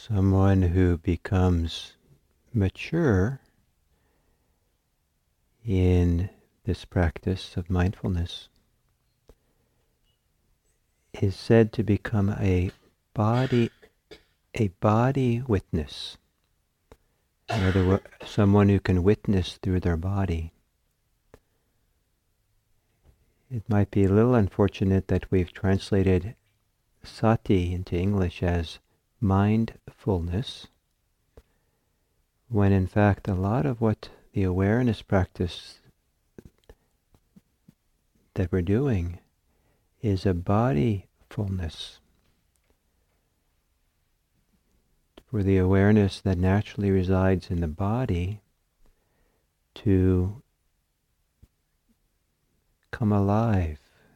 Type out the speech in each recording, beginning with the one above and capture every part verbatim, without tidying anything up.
Someone who becomes mature in this practice of mindfulness is said to become a body, a body witness. In other words, someone who can witness through their body. It might be a little unfortunate that we've translated sati into English as mindfulness, when in fact a lot of what the awareness practice that we're doing is a bodyfulness. For the awareness that naturally resides in the body to come alive,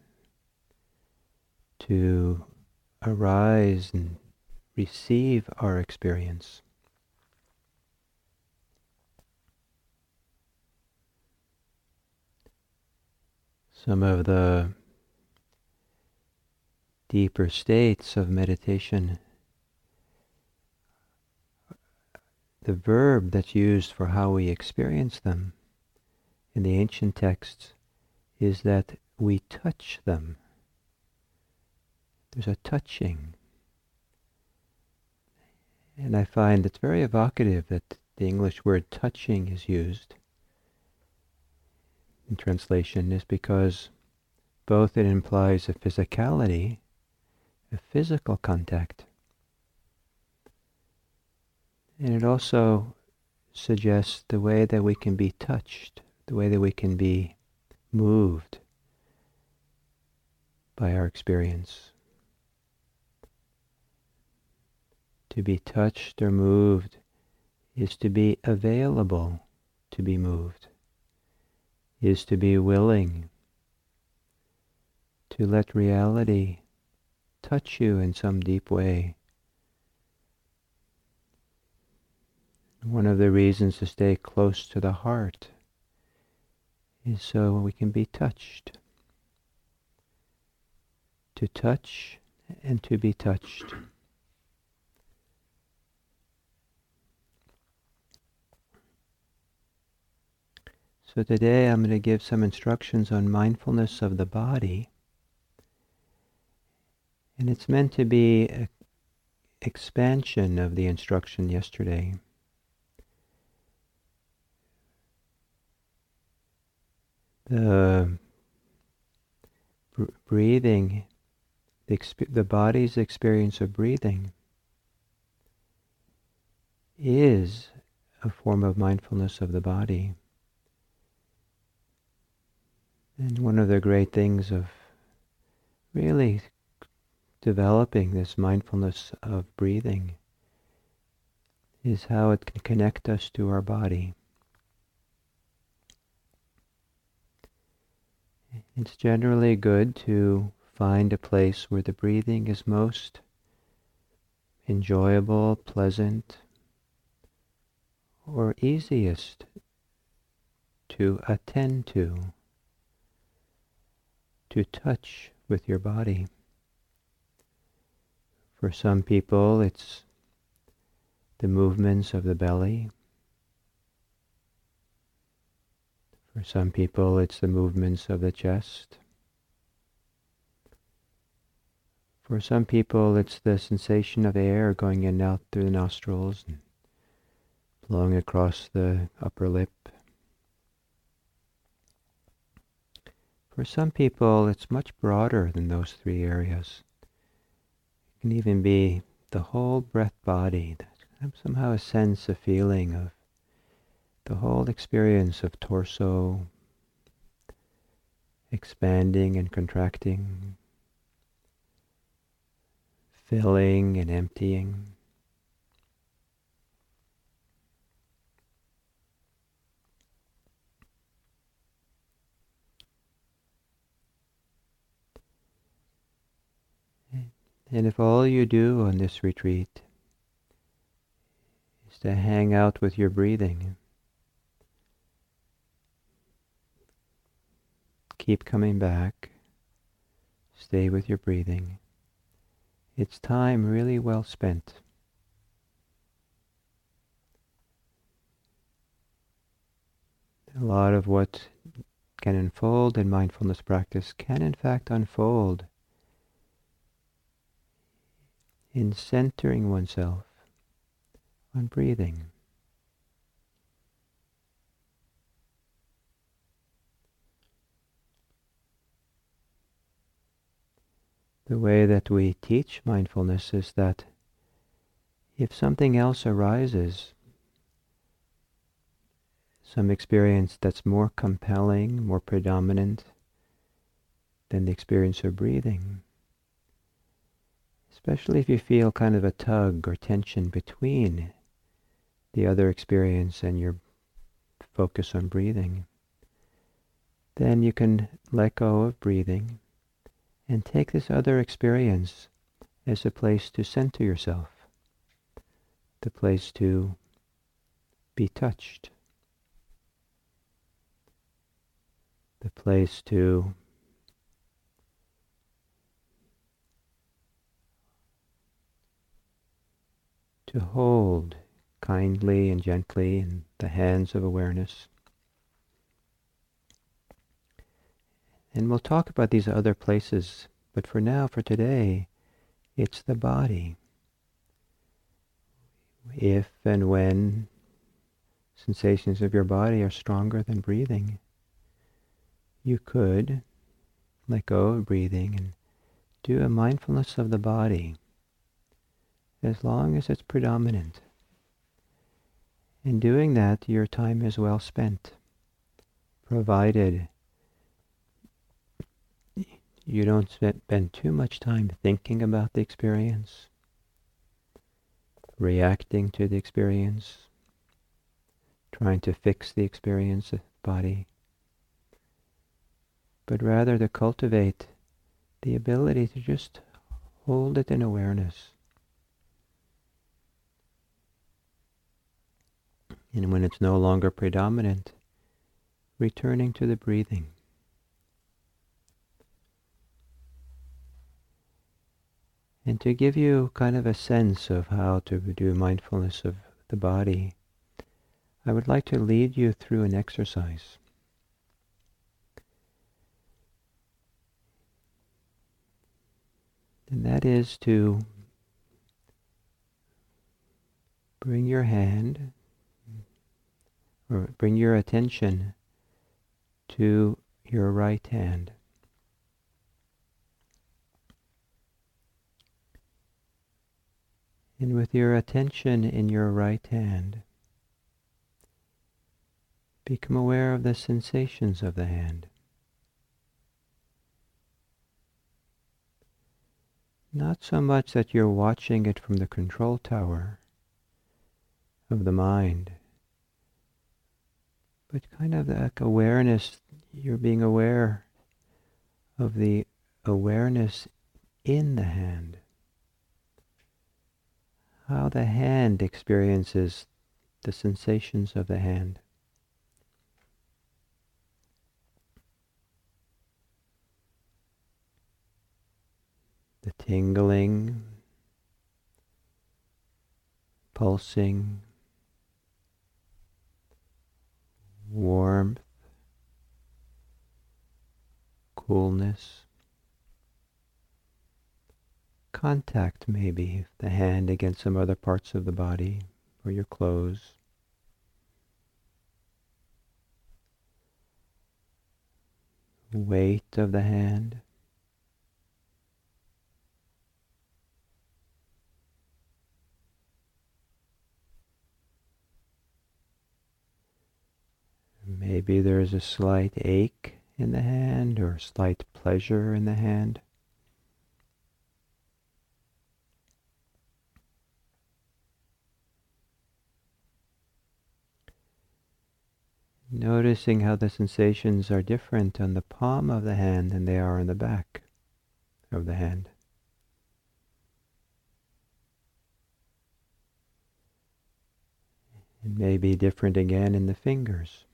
to arise and receive our experience. Some of the deeper states of meditation, the verb that's used for how we experience them in the ancient texts is that we touch them. There's a touching. And I find it's very evocative that the English word touching is used in translation, is because both it implies a physicality, a physical contact, and it also suggests the way that we can be touched, the way that we can be moved by our experience. To be touched or moved is to be available to be moved, is to be willing to let reality touch you in some deep way. One of the reasons to stay close to the heart is so we can be touched. To touch and to be touched. So today I'm going to give some instructions on mindfulness of the body. And it's meant to be an expansion of the instruction yesterday. The br- breathing, the, exp- the body's experience of breathing is a form of mindfulness of the body. And one of the great things of really developing this mindfulness of breathing is how it can connect us to our body. It's generally good to find a place where the breathing is most enjoyable, pleasant, or easiest to attend to, to touch with your body. For some people, it's the movements of the belly. For some people, it's the movements of the chest. For some people, it's the sensation of air going in and out through the nostrils and blowing across the upper lip. For some people, it's much broader than those three areas. It can even be the whole breath body, somehow a sense, a feeling of the whole experience of torso expanding and contracting, filling and emptying. And if all you do on this retreat is to hang out with your breathing, keep coming back, stay with your breathing, it's time really well spent. A lot of what can unfold in mindfulness practice can in fact unfold in centering oneself on breathing. The way that we teach mindfulness is that if something else arises, some experience that's more compelling, more predominant than the experience of breathing, especially if you feel kind of a tug or tension between the other experience and your focus on breathing, then you can let go of breathing and take this other experience as a place to center yourself, the place to be touched, the place to to hold kindly and gently in the hands of awareness. And we'll talk about these other places, but for now, for today, it's the body. If and when sensations of your body are stronger than breathing, you could let go of breathing and do a mindfulness of the body as long as it's predominant. In doing that, your time is well spent, provided you don't spend too much time thinking about the experience, reacting to the experience, trying to fix the experience of the body, but rather to cultivate the ability to just hold it in awareness. And when it's no longer predominant, returning to the breathing. And to give you kind of a sense of how to do mindfulness of the body, I would like to lead you through an exercise. And that is to bring your hand, or bring your attention to your right hand. And with your attention in your right hand, become aware of the sensations of the hand. Not so much that you're watching it from the control tower of the mind, but kind of like awareness, you're being aware of the awareness in the hand. How the hand experiences the sensations of the hand. The tingling, pulsing, warmth, coolness. Contact maybe, the hand against some other parts of the body or your clothes. Weight of the hand. Maybe there's a slight ache in the hand or slight pleasure in the hand. Noticing how the sensations are different on the palm of the hand than they are on the back of the hand. It may be different again in the fingers.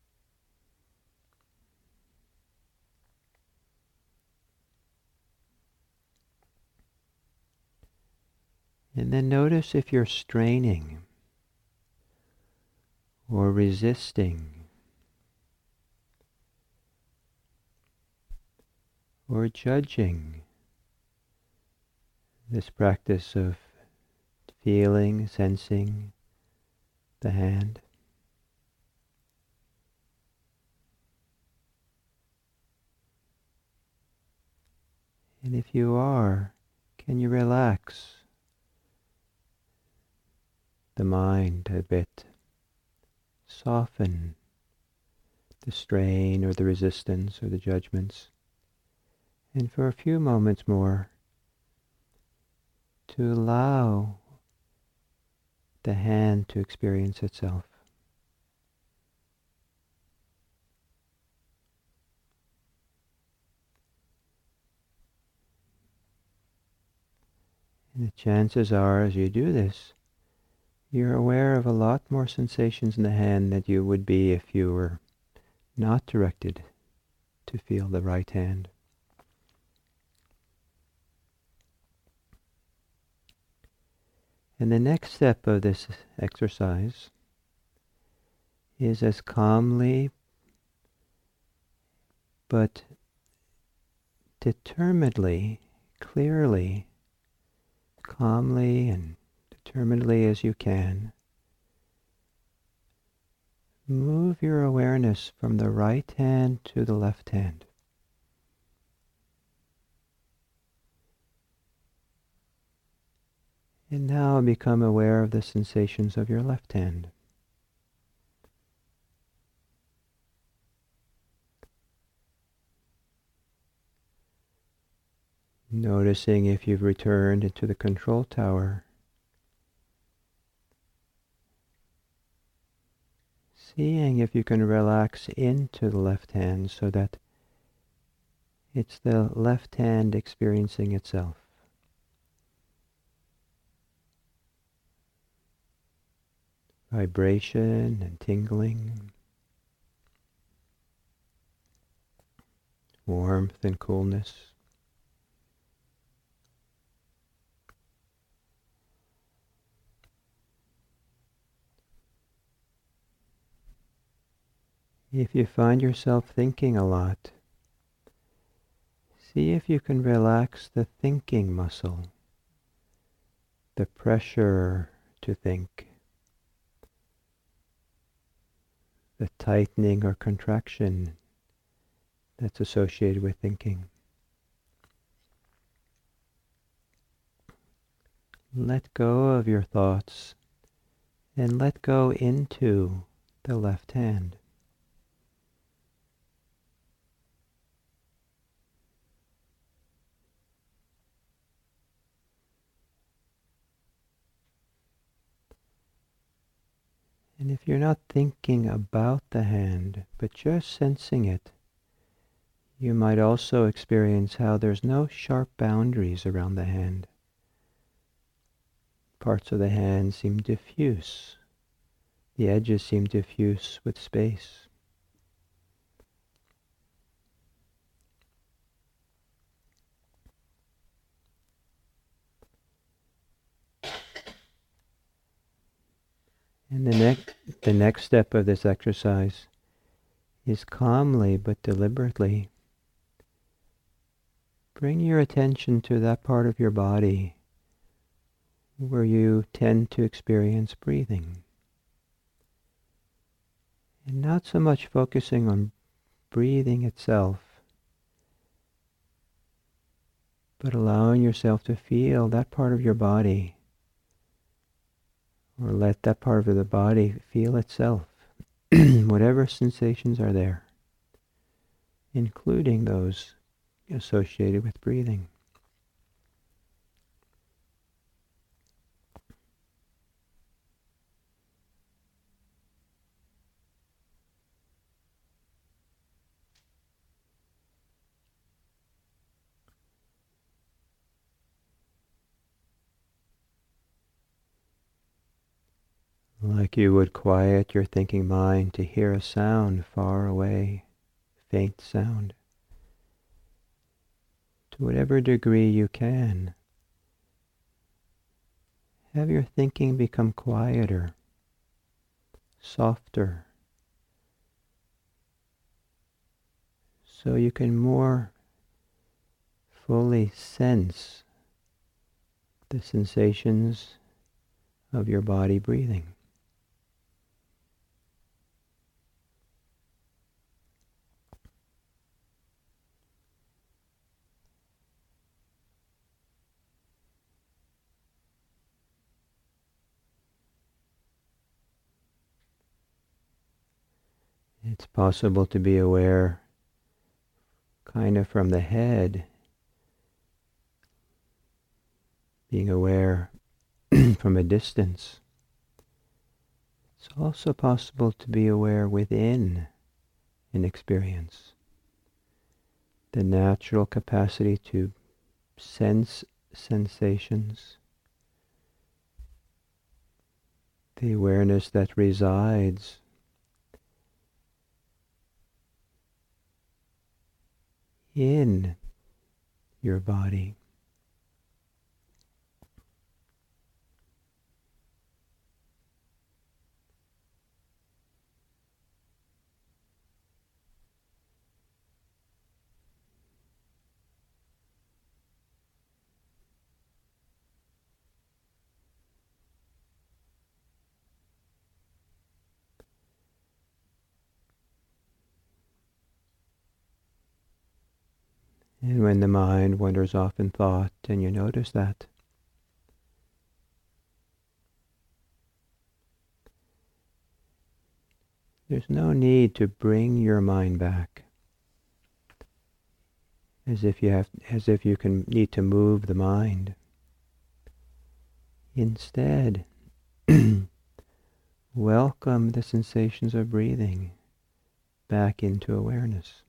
And then notice if you're straining or resisting or judging this practice of feeling, sensing the hand. And if you are, can you relax the mind a bit? Soften the strain or the resistance or the judgments. And for a few moments more, to allow the hand to experience itself. And the chances are, as you do this, you're aware of a lot more sensations in the hand than you would be if you were not directed to feel the right hand. And the next step of this exercise is as calmly but determinedly, clearly, calmly and determinedly as you can, move your awareness from the right hand to the left hand. And now become aware of the sensations of your left hand. Noticing if you've returned into the control tower. Seeing if you can relax into the left hand so that it's the left hand experiencing itself. Vibration and tingling, warmth and coolness. If you find yourself thinking a lot, see if you can relax the thinking muscle, the pressure to think, the tightening or contraction that's associated with thinking. Let go of your thoughts and let go into the left hand. And if you're not thinking about the hand, but just sensing it, you might also experience how there's no sharp boundaries around the hand. Parts of the hand seem diffuse. The edges seem diffuse with space. And the next, the next step of this exercise is calmly but deliberately bring your attention to that part of your body where you tend to experience breathing. And not so much focusing on breathing itself, but allowing yourself to feel that part of your body, or let that part of the body feel itself, whatever sensations are there, including those associated with breathing. Like you would quiet your thinking mind to hear a sound far away, faint sound. To whatever degree you can, have your thinking become quieter, softer, so you can more fully sense the sensations of your body breathing. It's possible to be aware kind of from the head, being aware from a distance. It's also possible to be aware within an experience. The natural capacity to sense sensations, the awareness that resides in your body. And when the mind wanders off in thought and you notice that, there's no need to bring your mind back, as if you have, as if you can need to move the mind. Instead, welcome the sensations of breathing back into awareness.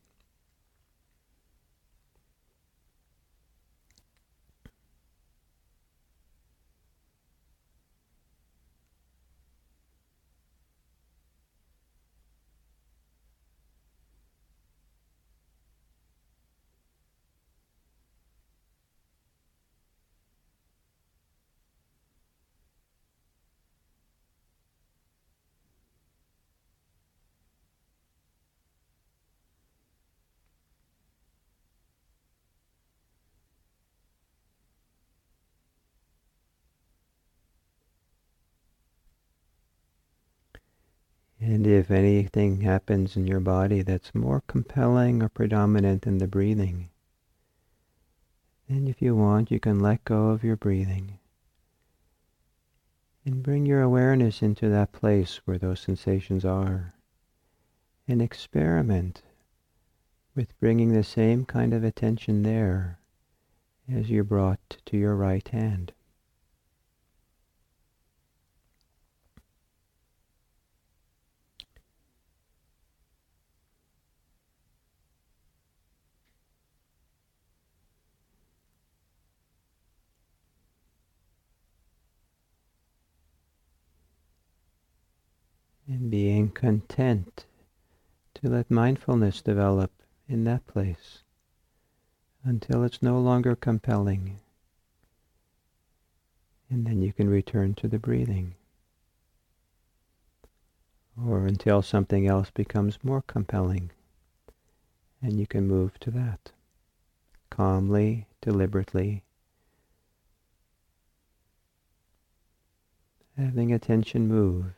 And if anything happens in your body that's more compelling or predominant than the breathing, then if you want, you can let go of your breathing and bring your awareness into that place where those sensations are, and experiment with bringing the same kind of attention there as you brought to your right hand. And being content to let mindfulness develop in that place until it's no longer compelling. And then you can return to the breathing. Or until something else becomes more compelling, and you can move to that. Calmly, deliberately, having attention move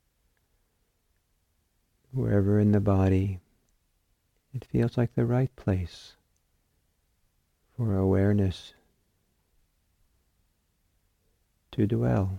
wherever in the body it feels like the right place for awareness to dwell.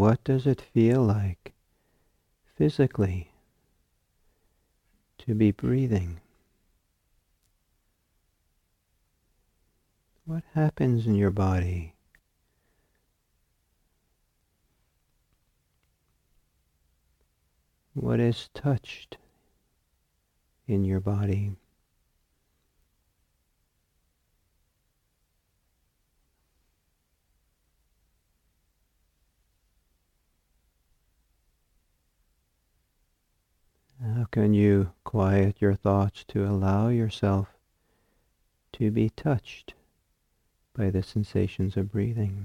what does it feel like physically to be breathing? What happens in your body? What is touched in your body? How can you quiet your thoughts to allow yourself to be touched by the sensations of breathing?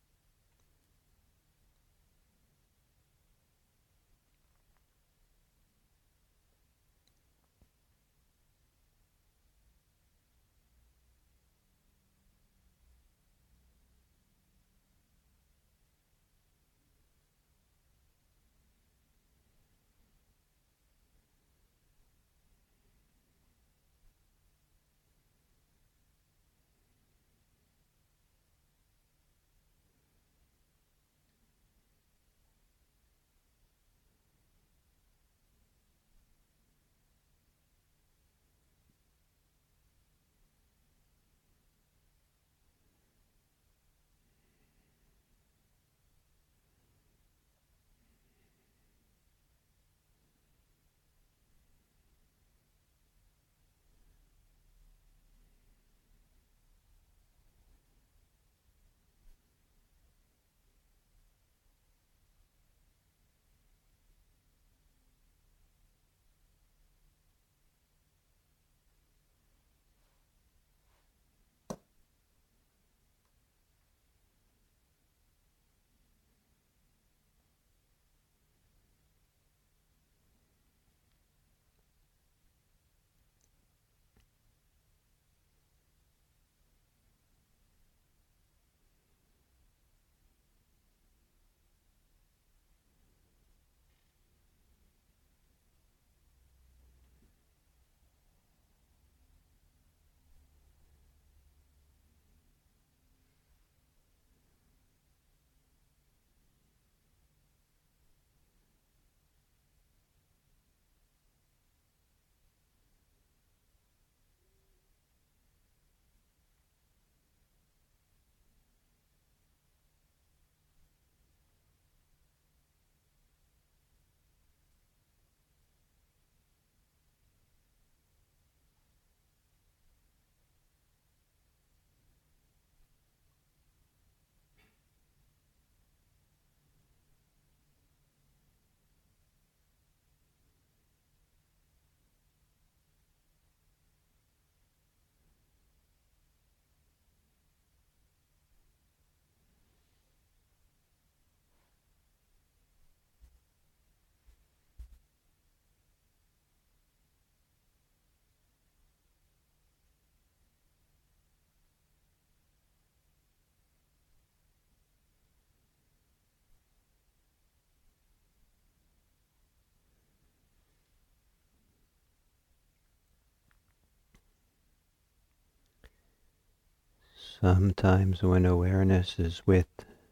Sometimes when awareness is with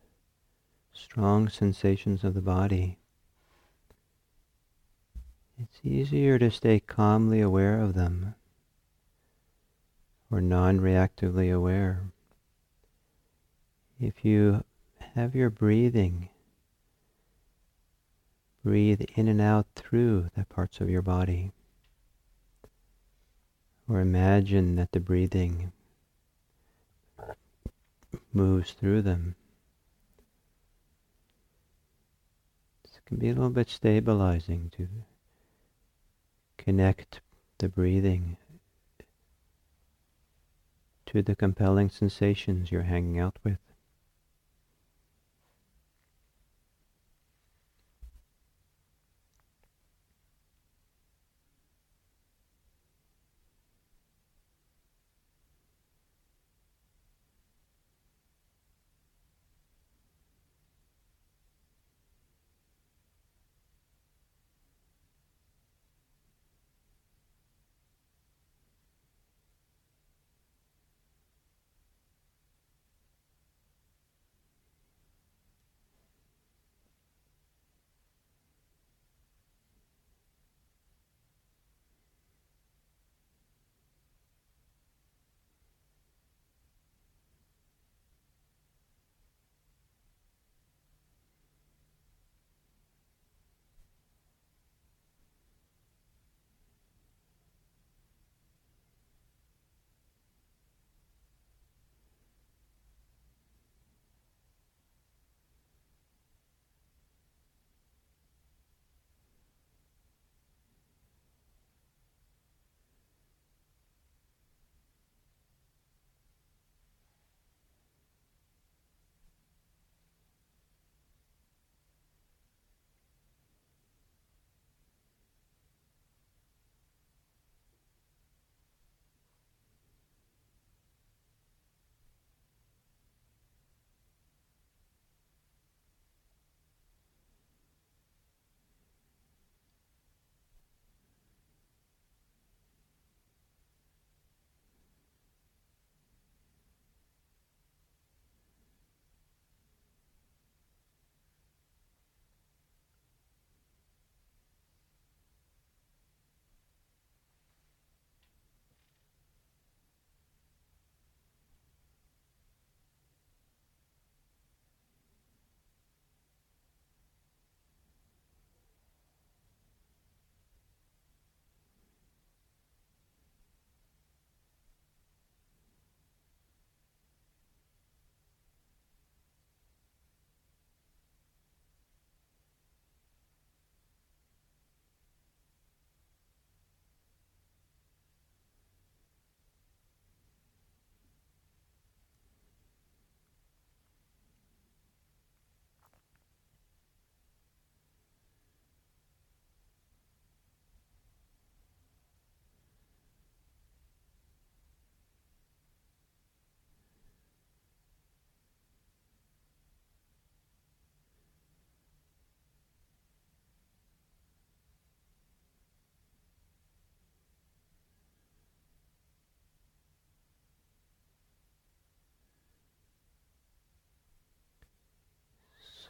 strong sensations of the body, it's easier to stay calmly aware of them, or non-reactively aware. If you have your breathing, breathe in and out through the parts of your body, or imagine that the breathing moves through them. This can be a little bit stabilizing to connect the breathing to the compelling sensations you're hanging out with.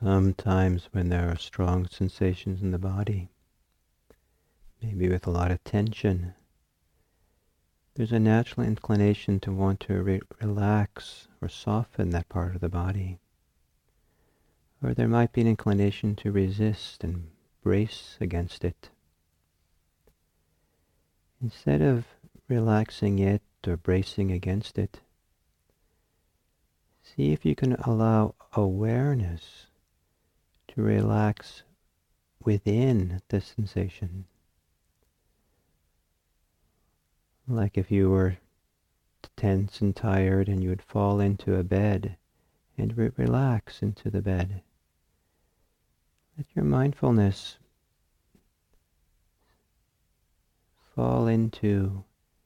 Sometimes when there are strong sensations in the body, maybe with a lot of tension, there's a natural inclination to want to re- relax or soften that part of the body. Or there might be an inclination to resist and brace against it. Instead of relaxing it or bracing against it, see if you can allow awareness to relax within the sensation. Like if you were tense and tired and you would fall into a bed and re- relax into the bed. Let your mindfulness fall into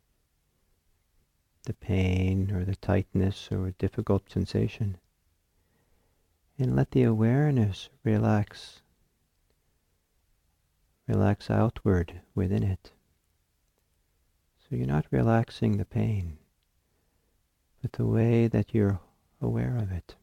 the pain or the tightness or a difficult sensation. And let the awareness relax, relax outward within it. So you're not relaxing the pain, but the way that you're aware of it.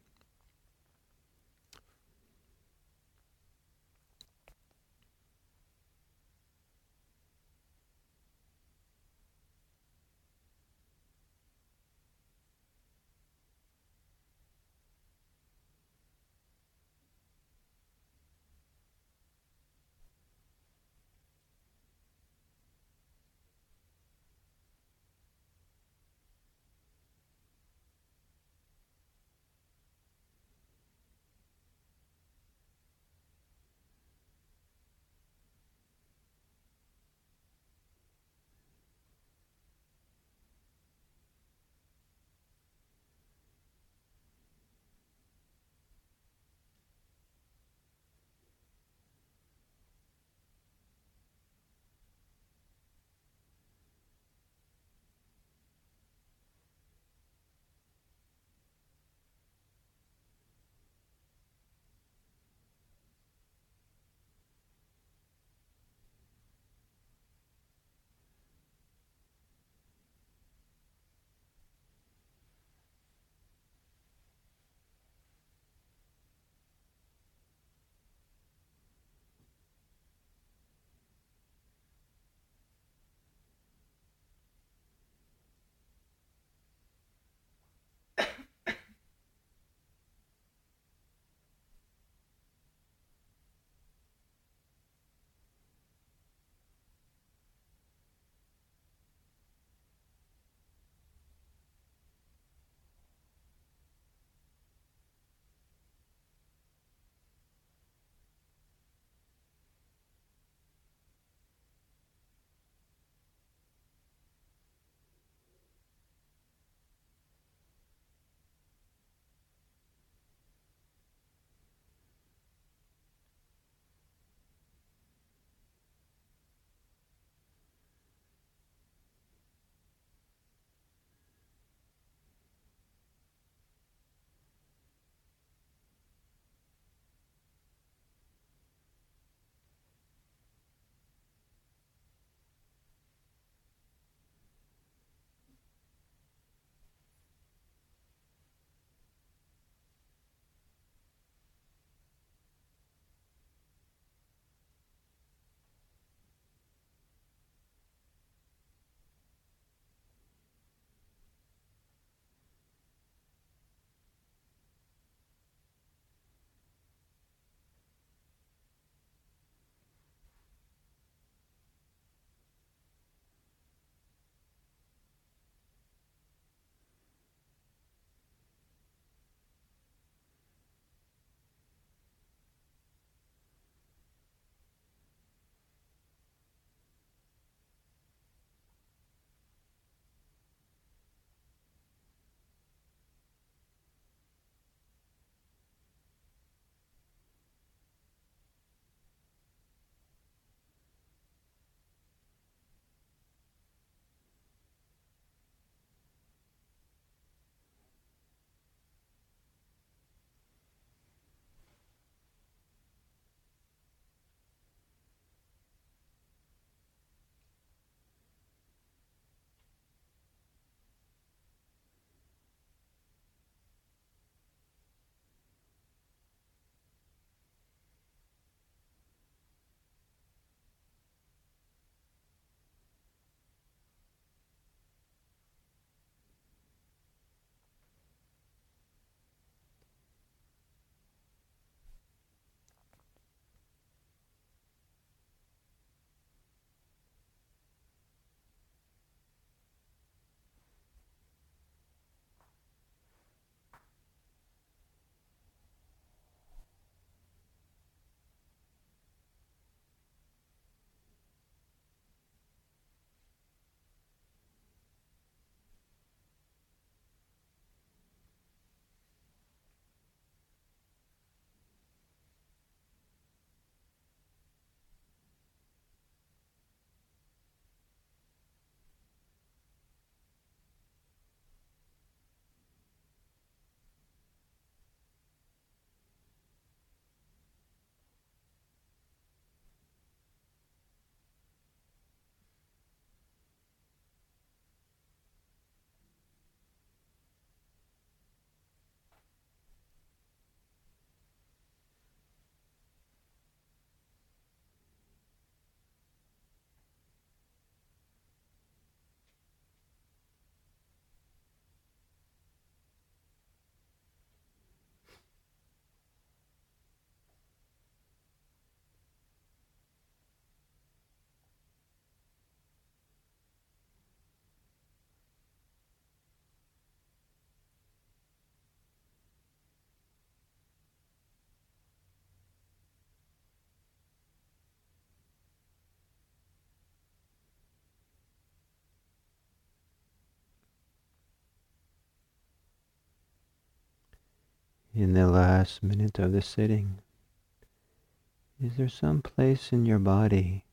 in the last minute of the sitting, is there some place in your body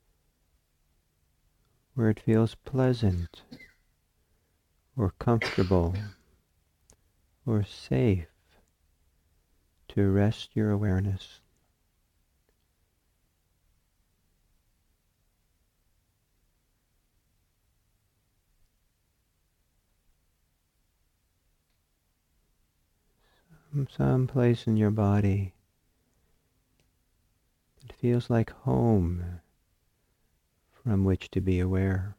where it feels pleasant or comfortable or safe to rest your awareness? Some place in your body that feels like home from which to be aware.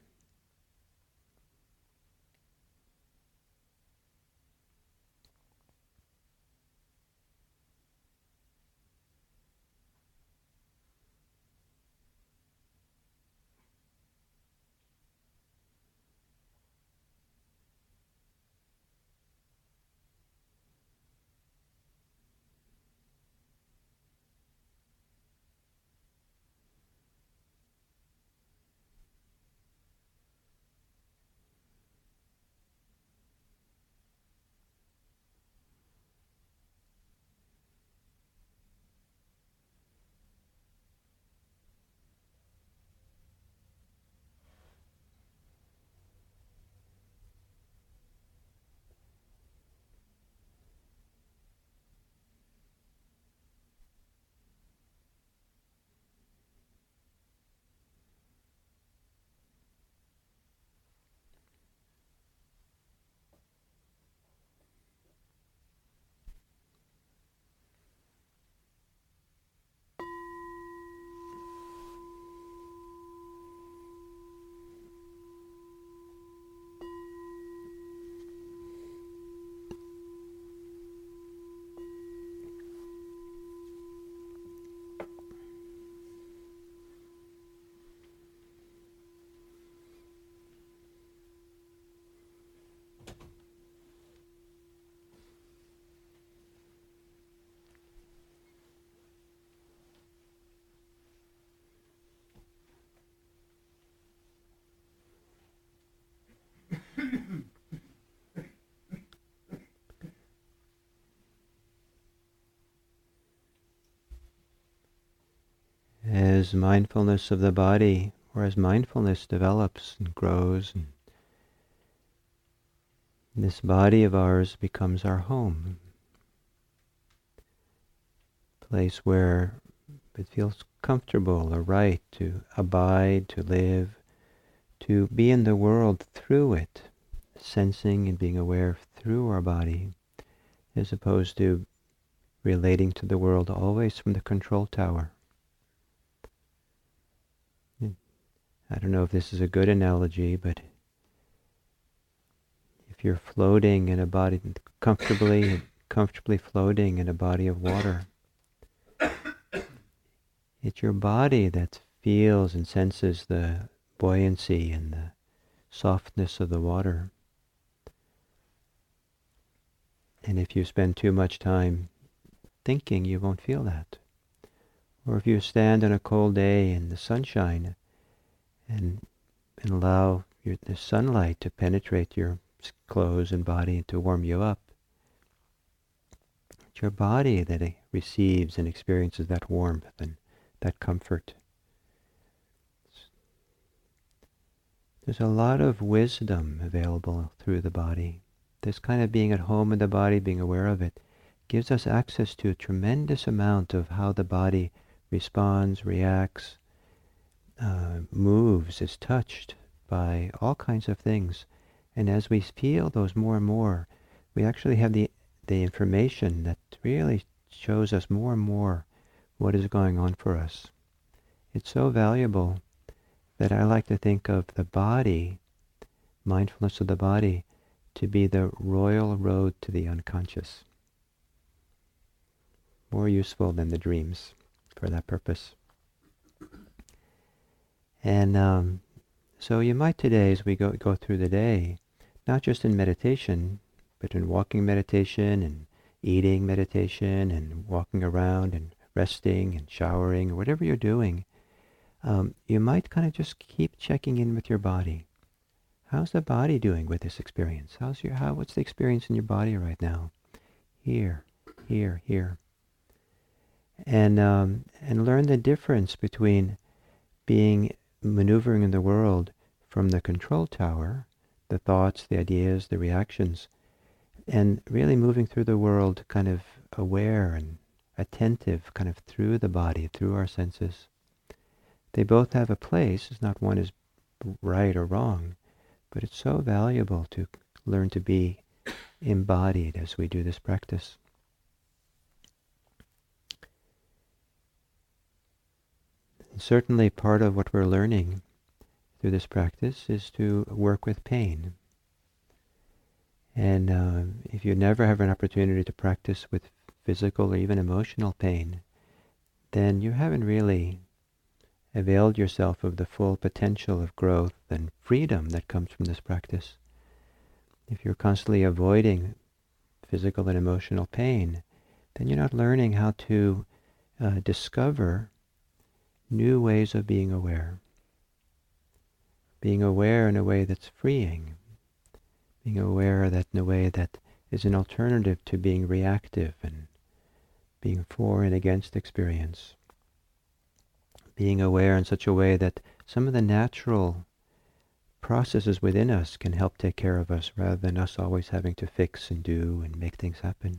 As mindfulness of the body, or as mindfulness develops and grows, and this body of ours becomes our home, a place where it feels comfortable or right to abide, to live, to be in the world through it, sensing and being aware through our body, as opposed to relating to the world always from the control tower. I don't know if this is a good analogy, but if you're floating in a body, comfortably, comfortably floating in a body of water, it's your body that feels and senses the buoyancy and the softness of the water. And if you spend too much time thinking, you won't feel that. Or if you stand on a cold day in the sunshine and, and allow your, the sunlight to penetrate your clothes and body and to warm you up, it's your body that receives and experiences that warmth and that comfort. There's a lot of wisdom available through the body. This kind of being at home in the body, being aware of it, gives us access to a tremendous amount of how the body responds, reacts, uh, moves, is touched by all kinds of things. And as we feel those more and more, we actually have the, the information that really shows us more and more what is going on for us. It's so valuable that I like to think of the body, mindfulness of the body, to be the royal road to the unconscious. More useful than the dreams for that purpose. And um, so you might today, as we go, go through the day, not just in meditation, but in walking meditation and eating meditation and walking around and resting and showering or whatever you're doing, um, you might kind of just keep checking in with your body. How's the body doing with this experience? How's your how? What's the experience in your body right now? Here, here, here. And um, and learn the difference between being maneuvering in the world from the control tower, the thoughts, the ideas, the reactions, and really moving through the world kind of aware and attentive, kind of through the body, through our senses. They both have a place. It's not one is right or wrong, but it's so valuable to learn to be embodied as we do this practice. And certainly part of what we're learning through this practice is to work with pain. And uh, if you never have an opportunity to practice with physical or even emotional pain, then you haven't really availed yourself of the full potential of growth and freedom that comes from this practice. If you're constantly avoiding physical and emotional pain, then you're not learning how to uh, discover new ways of being aware. Being aware in a way that's freeing. Being aware that in a way that is an alternative to being reactive and being for and against experience. Being aware in such a way that some of the natural processes within us can help take care of us rather than us always having to fix and do and make things happen.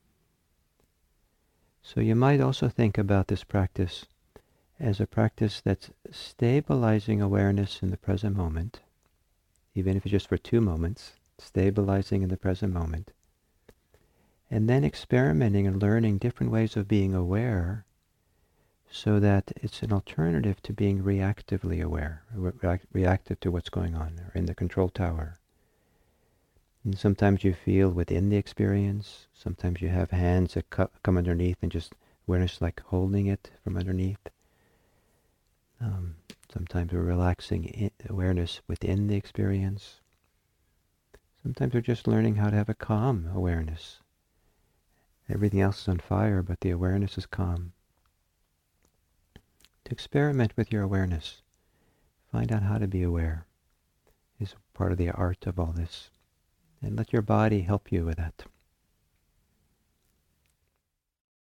So you might also think about this practice as a practice that's stabilizing awareness in the present moment, even if it's just for two moments, stabilizing in the present moment, and then experimenting and learning different ways of being aware so that it's an alternative to being reactively aware, re- reactive to what's going on, or in the control tower. And sometimes you feel within the experience, sometimes you have hands that co- come underneath and just awareness like holding it from underneath. Um, sometimes we're relaxing in awareness within the experience. Sometimes we're just learning how to have a calm awareness. Everything else is on fire, but the awareness is calm. To experiment with your awareness. Find out how to be aware is part of the art of all this. And let your body help you with that.